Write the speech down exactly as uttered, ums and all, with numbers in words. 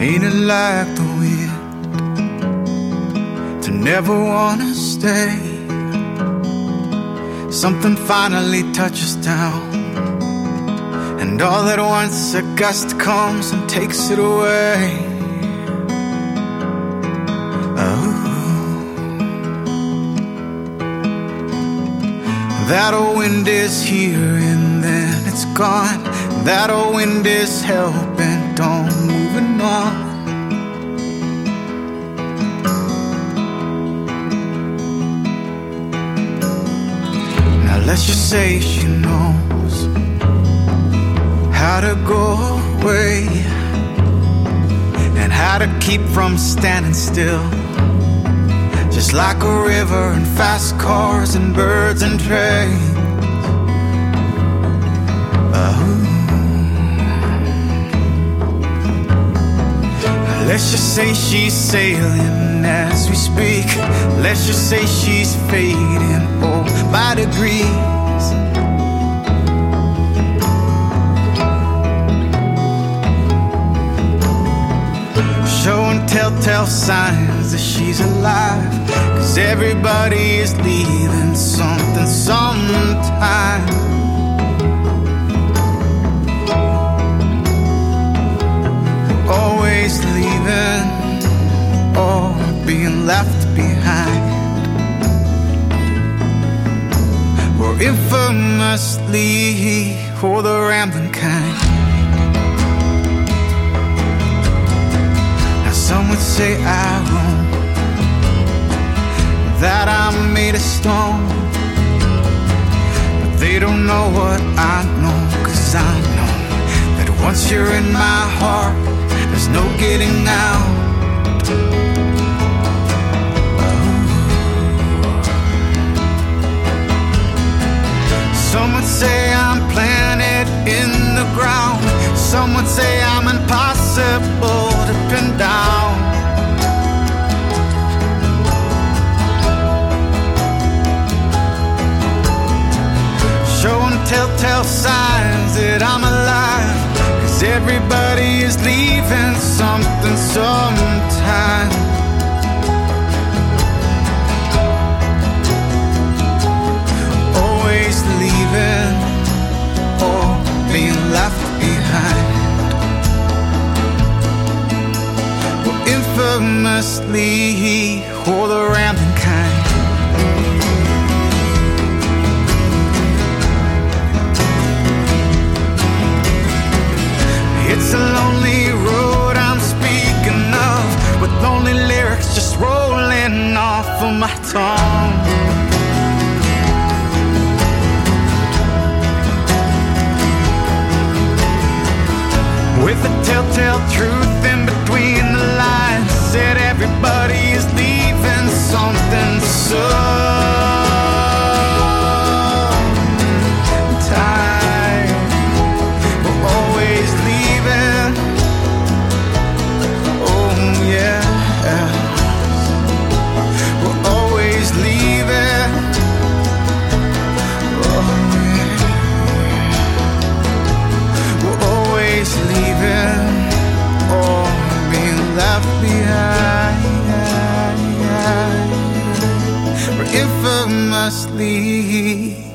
Ain't it like the wind to never wanna stay? Something finally touches down, and all at once a gust comes and takes it away. Oh, that old wind is here and then it's gone. That old wind is hell-bent on moving on. Now let's just say she knows how to go away and how to keep from standing still, just like a river and fast cars and birds and trains. Oh, let's just say she's sailing as we speak. Let's just say she's fading, oh, by degrees. Showing telltale signs that she's alive, 'cause everybody is leaving something sometime. Always leaving or being left behind. We're infamously for the rambling kind. Now some would say I roam, that I'm made of stone, but they don't know what I know, 'cause I know that once you're in my heart, there's no getting out. Oh. Some would say I'm planted in the ground. Some would say I'm impossible to pin down. Showing telltale signs that I'm alive, 'cause everybody is leaving something sometime. Always leaving or being left behind. We're infamously for the rambling kind. It's a lonely road I'm speaking of, with lonely lyrics just rolling off of my tongue. With the telltale truth in between the lines, said everybody is leaving something sometime. We're always leaving, oh yeah. We're always leaving, oh yeah. We're always leaving or being left behind. We're infamously